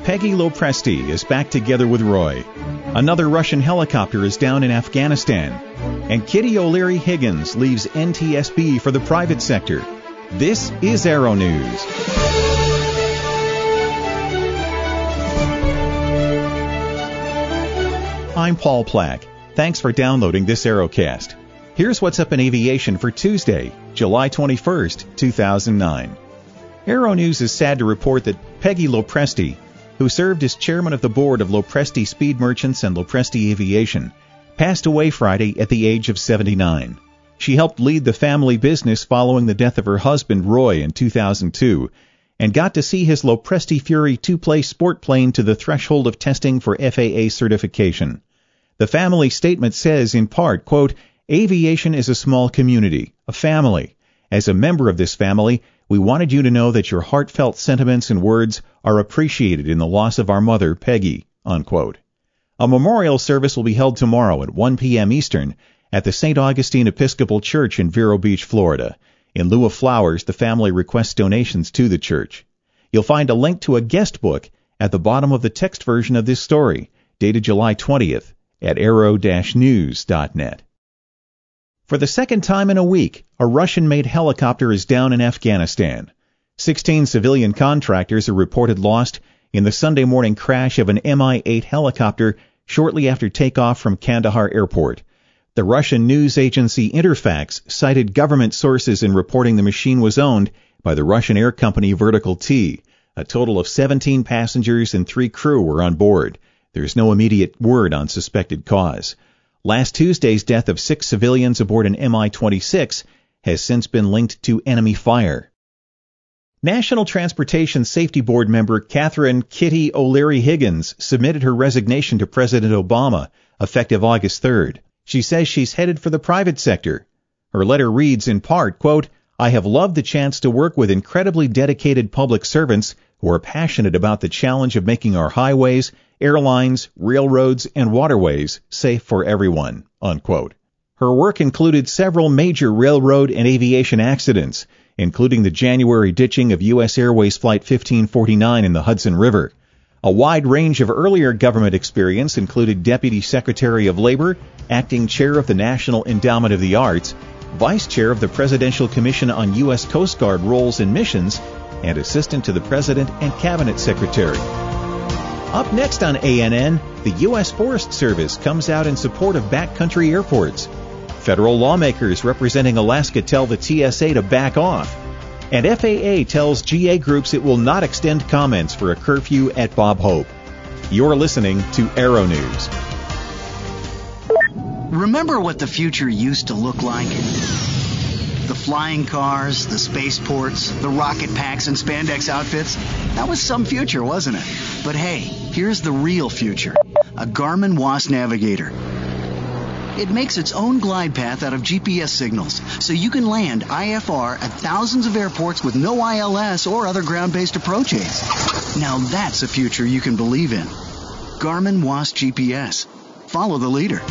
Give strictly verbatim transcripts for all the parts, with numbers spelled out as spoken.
Peggy Lopresti is back together with Roy. Another Russian helicopter is down in Afghanistan. And Kitty O'Leary Higgins leaves N T S B for the private sector. This is Aero News. I'm Paul Plack. Thanks for downloading this Aerocast. Here's what's up in aviation for Tuesday, July twenty-first, two thousand nine. Aero News is sad to report that Peggy Lopresti, who served as chairman of the board of Lopresti Speed Merchants and Lopresti Aviation, passed away Friday at the age of seventy-nine. She helped lead the family business following the death of her husband Roy in two thousand two, and got to see his Lopresti Fury two-place sport plane to the threshold of testing for F A A certification. The family statement says, in part, quote, "Aviation is a small community, a family. As a member of this family, we wanted you to know that your heartfelt sentiments and words are appreciated in the loss of our mother, Peggy," unquote. A memorial service will be held tomorrow at one p.m. Eastern at the Saint Augustine Episcopal Church in Vero Beach, Florida. In lieu of flowers, the family requests donations to the church. You'll find a link to a guest book at the bottom of the text version of this story, dated July twentieth, at aero dash news dot net. For the second time in a week, a Russian-made helicopter is down in Afghanistan. Sixteen civilian contractors are reported lost in the Sunday morning crash of an M I eight helicopter shortly after takeoff from Kandahar Airport. The Russian news agency Interfax cited government sources in reporting the machine was owned by the Russian air company Vertical T. A total of seventeen passengers and three crew were on board. There's no immediate word on suspected cause. Last Tuesday's death of six civilians aboard an M I twenty-six has since been linked to enemy fire. National Transportation Safety Board member Catherine Kitty O'Leary Higgins submitted her resignation to President Obama, effective August third. She says she's headed for the private sector. Her letter reads in part, quote, "I have loved the chance to work with incredibly dedicated public servants who are passionate about the challenge of making our highways, airlines, railroads, and waterways safe for everyone," unquote. Her work included several major railroad and aviation accidents, including the January ditching of U S Airways Flight fifteen forty-nine in the Hudson River. A wide range of earlier government experience included Deputy Secretary of Labor, Acting Chair of the National Endowment of the Arts, Vice Chair of the Presidential Commission on U S Coast Guard Roles and Missions, and Assistant to the President and Cabinet Secretary. Up next on A N N, the U S Forest Service comes out in support of backcountry airports. Federal lawmakers representing Alaska tell the T S A to back off. And F A A tells G A Groups it will not extend comments for a curfew at Bob Hope. You're listening to Aero News. Remember what the future used to look like? The flying cars, the spaceports, the rocket packs and spandex outfits. That was some future, wasn't it? But hey, here's the real future. A Garmin W A S Navigator. It makes its own glide path out of G P S signals, so you can land I F R at thousands of airports with no I L S or other ground-based approach aids. Now that's a future you can believe in. Garmin W A S G P S. Follow the leader.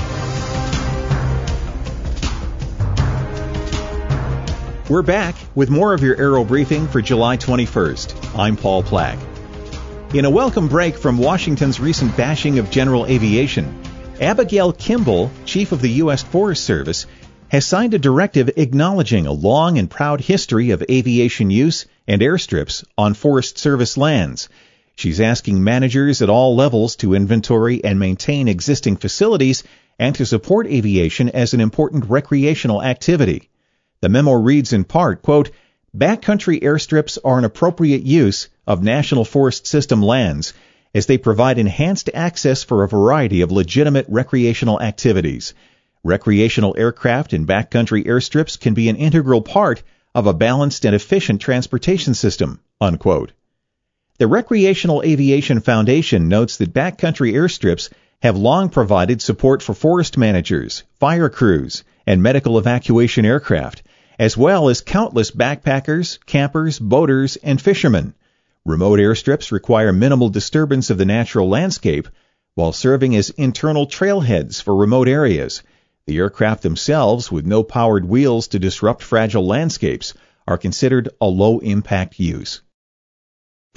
We're back with more of your Aero Briefing for July twenty-first. I'm Paul Plack. In a welcome break from Washington's recent bashing of general aviation, Abigail Kimball, chief of the U S Forest Service, has signed a directive acknowledging a long and proud history of aviation use and airstrips on Forest Service lands. She's asking managers at all levels to inventory and maintain existing facilities and to support aviation as an important recreational activity. The memo reads in part, quote, "Backcountry airstrips are an appropriate use of National Forest System lands as they provide enhanced access for a variety of legitimate recreational activities. Recreational aircraft and backcountry airstrips can be an integral part of a balanced and efficient transportation system," unquote. The Recreational Aviation Foundation notes that backcountry airstrips have long provided support for forest managers, fire crews, and medical evacuation aircraft, as well as countless backpackers, campers, boaters, and fishermen. Remote airstrips require minimal disturbance of the natural landscape while serving as internal trailheads for remote areas. The aircraft themselves, with no powered wheels to disrupt fragile landscapes, are considered a low-impact use.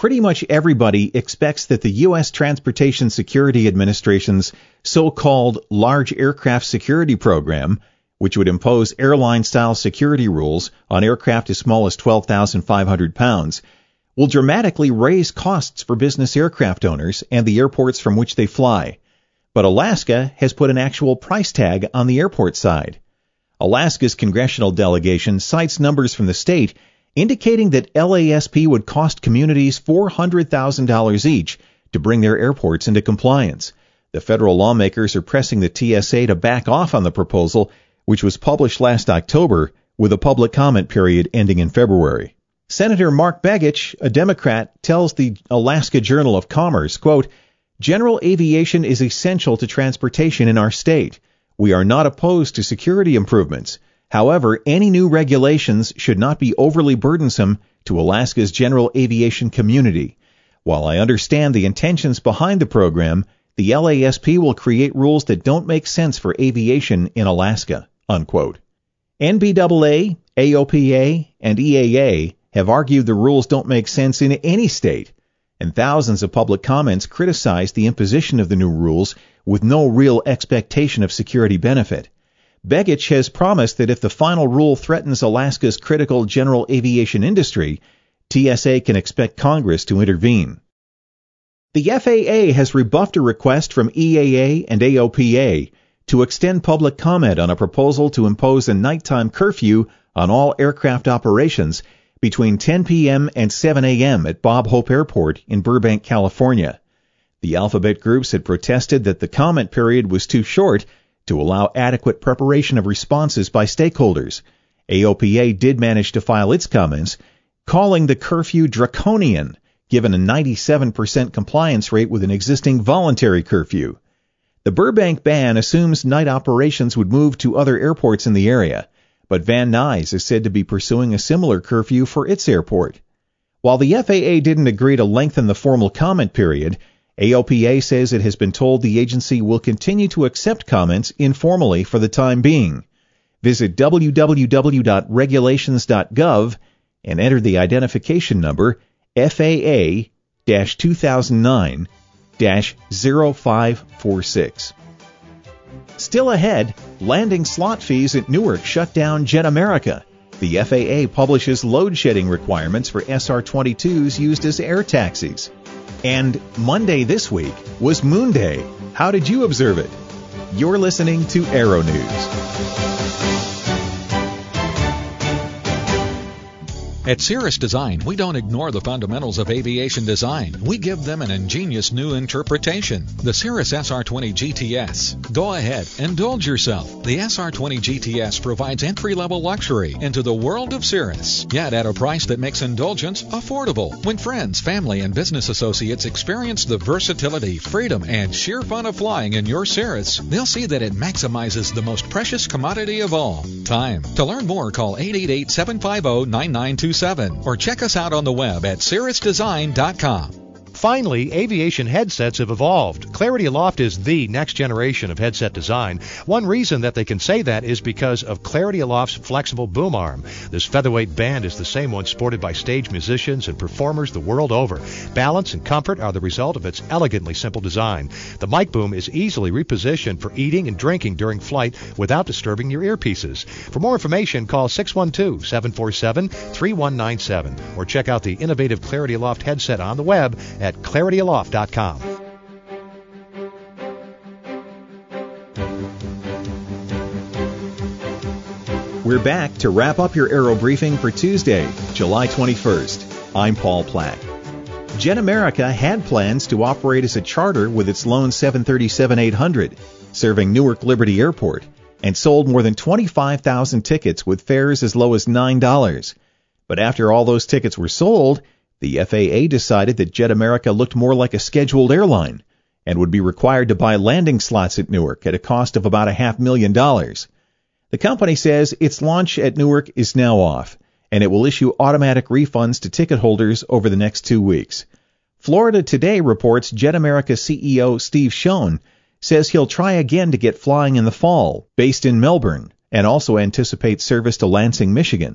pretty much everybody expects that the U S Transportation Security Administration's so-called Large Aircraft Security Program, which would impose airline-style security rules on aircraft as small as twelve thousand five hundred pounds, will dramatically raise costs for business aircraft owners and the airports from which they fly. But Alaska has put an actual price tag on the airport side. Alaska's congressional delegation cites numbers from the state indicating that L A S P would cost communities four hundred thousand dollars each to bring their airports into compliance. The federal lawmakers are pressing the T S A to back off on the proposal, which was published last October, with a public comment period ending in February. Senator Mark Begich, a Democrat, tells the Alaska Journal of Commerce, quote, "General aviation is essential to transportation in our state. We are not opposed to security improvements. However, any new regulations should not be overly burdensome to Alaska's general aviation community. While I understand the intentions behind the program, the L A S P will create rules that don't make sense for aviation in Alaska," unquote. N B A A, A O P A, and E A A have argued the rules don't make sense in any state, and thousands of public comments criticize the imposition of the new rules with no real expectation of security benefit. Begich has promised that if the final rule threatens Alaska's critical general aviation industry, T S A can expect Congress to intervene. The F A A has rebuffed a request from E A A and A O P A to extend public comment on a proposal to impose a nighttime curfew on all aircraft operations between ten p.m. and seven a.m. at Bob Hope Airport in Burbank, California. The alphabet groups had protested that the comment period was too short to allow adequate preparation of responses by stakeholders. A O P A did manage to file its comments, calling the curfew draconian, given a ninety-seven percent compliance rate with an existing voluntary curfew. The Burbank ban assumes night operations would move to other airports in the area, but Van Nuys is said to be pursuing a similar curfew for its airport. While the F A A didn't agree to lengthen the formal comment period, A O P A says it has been told the agency will continue to accept comments informally for the time being. Visit w w w dot regulations dot gov and enter the identification number F A A two thousand nine dash zero five four six. Still ahead, landing slot fees at Newark shut down Jet America. The F A A publishes load shedding requirements for S R twenty-twos used as air taxis. And Monday this week was Moon Day. How did you observe it? You're listening to Aero News. At Cirrus Design, we don't ignore the fundamentals of aviation design. We give them an ingenious new interpretation. The Cirrus S R twenty G T S. Go ahead, indulge yourself. The S R twenty G T S provides entry-level luxury into the world of Cirrus, yet at a price that makes indulgence affordable. When friends, family, and business associates experience the versatility, freedom, and sheer fun of flying in your Cirrus, they'll see that it maximizes the most precious commodity of all, time. To learn more, call eight eight eight, seven five zero, nine nine two seven or check us out on the web at cirrus design dot com. Finally, aviation headsets have evolved. Clarity Aloft is the next generation of headset design. One reason that they can say that is because of Clarity Aloft's flexible boom arm. This featherweight band is the same one sported by stage musicians and performers the world over. Balance and comfort are the result of its elegantly simple design. The mic boom is easily repositioned for eating and drinking during flight without disturbing your earpieces. For more information, call six one two, seven four seven, three one nine seven or check out the innovative Clarity Aloft headset on the web at clarity aloft dot com. We're back to wrap up your Aero Briefing for Tuesday, July twenty-first. I'm Paul Plack. Jet America had plans to operate as a charter with its lone seven thirty-seven eight hundred, serving Newark Liberty Airport, and sold more than twenty-five thousand tickets with fares as low as nine dollars. But after all those tickets were sold, the F A A decided that Jet America looked more like a scheduled airline and would be required to buy landing slots at Newark at a cost of about a half million dollars. The company says its launch at Newark is now off, and it will issue automatic refunds to ticket holders over the next two weeks. Florida Today reports Jet America C E O Steve Schoen says he'll try again to get flying in the fall, based in Melbourne, and also anticipates service to Lansing, Michigan.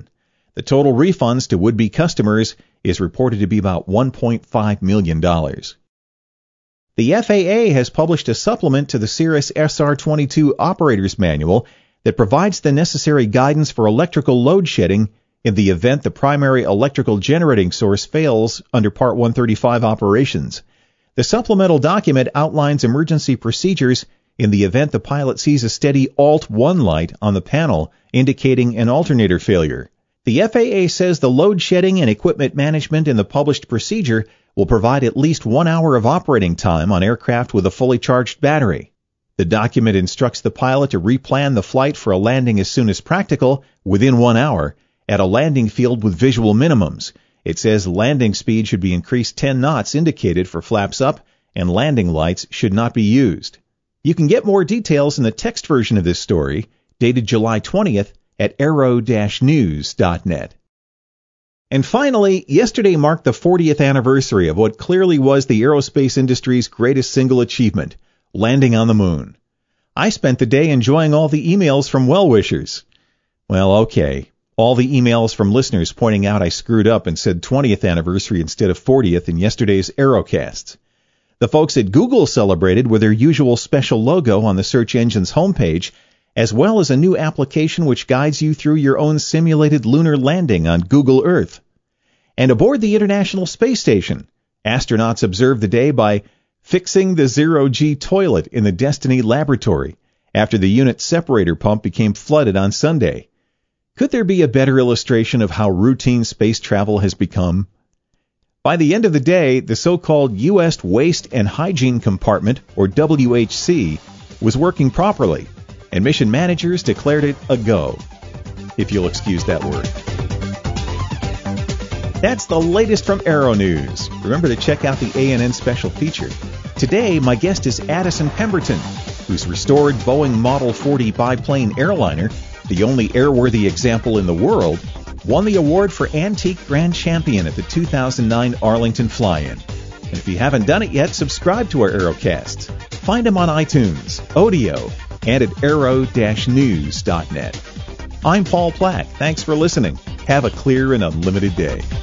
The total refunds to would-be customers is reported to be about one point five million dollars. The F A A has published a supplement to the Cirrus S R twenty-two Operator's Manual that provides the necessary guidance for electrical load shedding in the event the primary electrical generating source fails under Part one thirty-five operations. The supplemental document outlines emergency procedures in the event the pilot sees a steady Alt one light on the panel indicating an alternator failure. The F A A says the load shedding and equipment management in the published procedure will provide at least one hour of operating time on aircraft with a fully charged battery. The document instructs the pilot to replan the flight for a landing as soon as practical, within one hour, at a landing field with visual minimums. It says landing speed should be increased ten knots indicated for flaps up, and landing lights should not be used. You can get more details in the text version of this story, dated July twentieth, at aero dash news dot net. And finally, yesterday marked the fortieth anniversary of what clearly was the aerospace industry's greatest single achievement, landing on the moon. I spent the day enjoying all the emails from well-wishers. Well, okay. All the emails from listeners pointing out I screwed up and said twentieth anniversary instead of fortieth in yesterday's Aerocasts. The folks at Google celebrated with their usual special logo on the search engine's homepage, as well as a new application which guides you through your own simulated lunar landing on Google Earth. And aboard the International Space Station, astronauts observed the day by fixing the zero-G toilet in the Destiny laboratory after the unit's separator pump became flooded on Sunday. Could there be a better illustration of how routine space travel has become? By the end of the day, the so-called U S Waste and Hygiene Compartment, or W H C, was working properly, and mission managers declared it a go, if you'll excuse that word. That's the latest from Aero News. Remember to check out the A N N special feature. Today, my guest is Addison Pemberton, whose restored Boeing Model forty biplane airliner, the only airworthy example in the world, won the award for Antique Grand Champion at the two thousand nine Arlington Fly-In. And if you haven't done it yet, subscribe to our Aerocasts. Find them on iTunes, Odeo, and at aero dash news dot net. I'm Paul Plack. Thanks for listening. Have a clear and unlimited day.